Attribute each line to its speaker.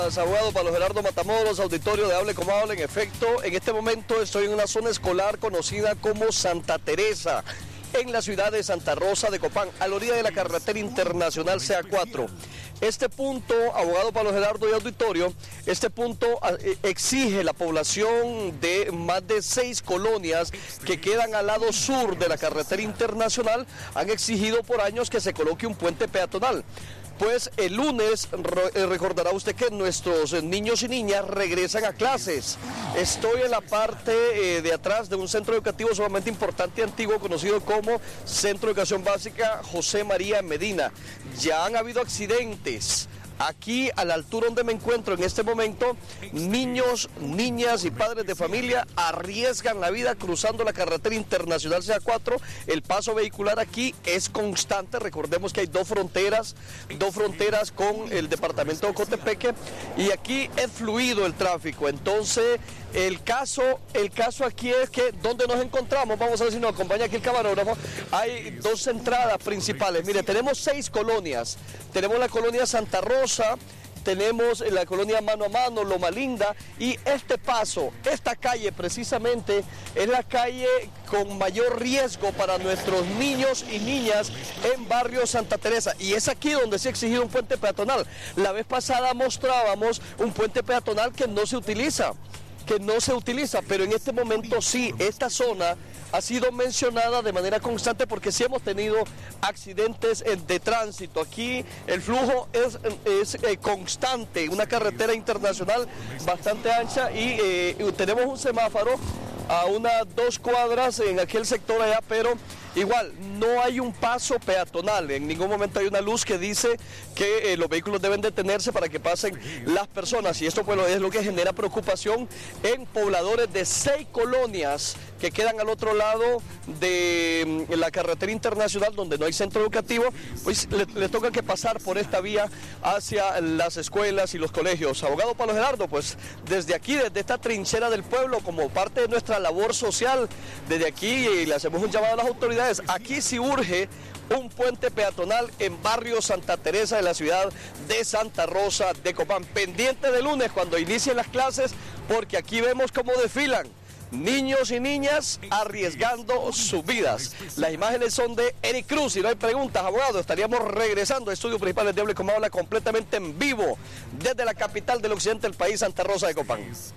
Speaker 1: Abogado Pablo Gerardo Matamoros, auditorio de Hable como Hable. En efecto, en este momento estoy en una zona escolar conocida como Santa Teresa, en la ciudad de Santa Rosa de Copán, a la orilla de la carretera internacional CA4. Este punto, abogado Pablo Gerardo y auditorio, este punto exige la población de más de 6 colonias que quedan al lado sur de la carretera internacional, han exigido por años que se coloque un puente peatonal. Pues el lunes recordará usted que nuestros niños y niñas regresan a clases. Estoy en la parte de atrás de un centro educativo sumamente importante y antiguo conocido como Centro de Educación Básica José María Medina. Ya han habido accidentes. Aquí, a la altura donde me encuentro en este momento, niños, niñas y padres de familia arriesgan la vida cruzando la carretera internacional CA4. El paso vehicular aquí es constante. Recordemos que hay dos fronteras con el departamento de Cotepeque, y aquí es fluido el tráfico. Entonces, el caso aquí es que donde nos encontramos, vamos a ver si nos acompaña aquí el camarógrafo, hay dos entradas principales. Mire, tenemos 6 colonias. Tenemos la colonia Santa Rosa, tenemos la colonia Mano a Mano, Loma Linda, y este paso, esta calle precisamente, es la calle con mayor riesgo para nuestros niños y niñas en barrio Santa Teresa, y es aquí donde se ha exigido un puente peatonal. La vez pasada mostrábamos un puente peatonal que no se utiliza, pero en este momento sí, esta zona ha sido mencionada de manera constante porque sí hemos tenido accidentes de tránsito. Aquí el flujo es constante, una carretera internacional bastante ancha, y tenemos un semáforo a unas 2 cuadras en aquel sector allá, pero igual no hay un paso peatonal. En ningún momento hay una luz que dice que los vehículos deben detenerse para que pasen las personas, y esto pues es lo que genera preocupación en pobladores de 6 colonias que quedan al otro lado de la carretera internacional, donde no hay centro educativo. Pues le toca que pasar por esta vía hacia las escuelas y los colegios. Abogado Pablo Gerardo, pues desde aquí, desde esta trinchera del pueblo, como parte de nuestra labor social, desde aquí le hacemos un llamado a las autoridades. Aquí sí urge un puente peatonal en barrio Santa Teresa de la ciudad de Santa Rosa de Copán. Pendiente de lunes cuando inicien las clases, porque aquí vemos cómo desfilan niños y niñas arriesgando sus vidas. Las imágenes son de Eric Cruz. Si no hay preguntas, abogado, estaríamos regresando a estudios principales de Hable como Habla completamente en vivo desde la capital del occidente del país, Santa Rosa de Copán.